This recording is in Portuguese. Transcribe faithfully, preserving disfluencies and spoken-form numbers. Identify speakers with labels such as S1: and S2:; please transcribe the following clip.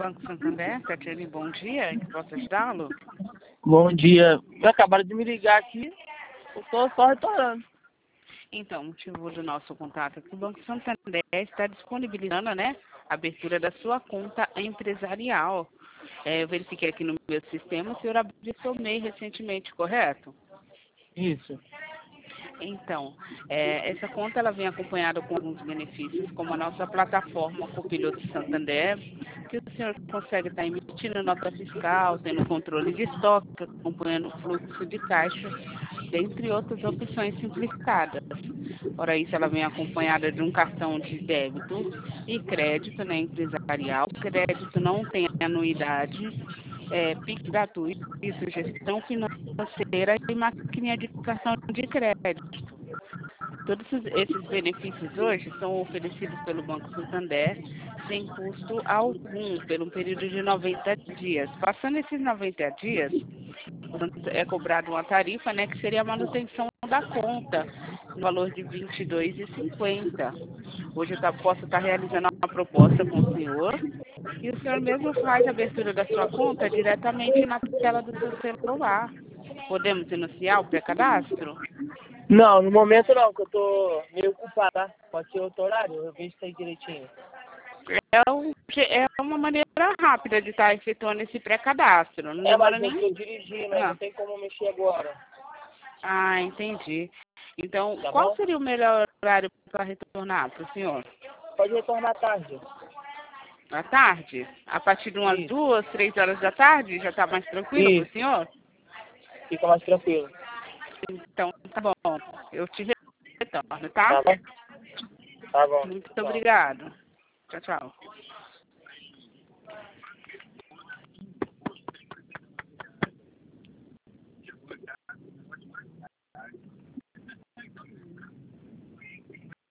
S1: Banco Santander, Tatiane, bom dia, em que posso ajudá-lo?
S2: Bom dia. Acabaram de me ligar aqui, eu tô só retornando.
S1: Então, o motivo do nosso contato aqui, o Banco Santander está disponibilizando, né, a abertura da sua conta empresarial. É, eu verifiquei aqui no meu sistema, o senhor abriu seu M E I recentemente, correto?
S2: Isso.
S1: Então, é, essa conta ela vem acompanhada com alguns benefícios, como a nossa plataforma Copiloto Santander, que o senhor consegue estar emitindo nota fiscal, tendo controle de estoque, acompanhando o fluxo de caixa, dentre outras opções simplificadas. Fora isso, ela vem acompanhada de um cartão de débito e crédito, né, empresarial. Crédito não tem anuidade, é, Pix gratuito, gestão financeira e maquininha de cartão de crédito. Todos esses esses benefícios hoje são oferecidos pelo Banco Santander sem custo algum, pelo um período de noventa dias. Passando esses noventa dias, é cobrado uma tarifa, né, que seria a manutenção da conta, no valor de vinte e dois reais e cinquenta centavos. Hoje eu tá, posso estar realizando uma proposta com o senhor e o senhor mesmo faz a abertura da sua conta diretamente na tela do seu celular. Podemos iniciar o pré-cadastro?
S2: Não, no momento não, que eu tô meio ocupado, tá? Pode ser outro horário, eu vejo isso aí direitinho.
S1: É, um, é uma maneira rápida de estar efetuando esse pré-cadastro. Não
S2: É,
S1: demora
S2: mas eu
S1: nem...
S2: tô dirigindo, aí
S1: Ah,
S2: não tem como mexer agora.
S1: ah, entendi. Então,
S2: Tá
S1: qual
S2: bom?
S1: seria o melhor horário para retornar para o senhor?
S2: Pode retornar tarde.
S1: À tarde? A partir de umas
S2: Isso.
S1: duas, três horas da tarde? Já está mais tranquilo para o
S2: Isso.
S1: senhor?
S2: Fica mais tranquilo.
S1: Então, tá bom. Eu te retorno, tá?
S2: Tá bom? Tá bom.
S1: Muito
S2: Tchau.
S1: obrigado. Tchau, tchau.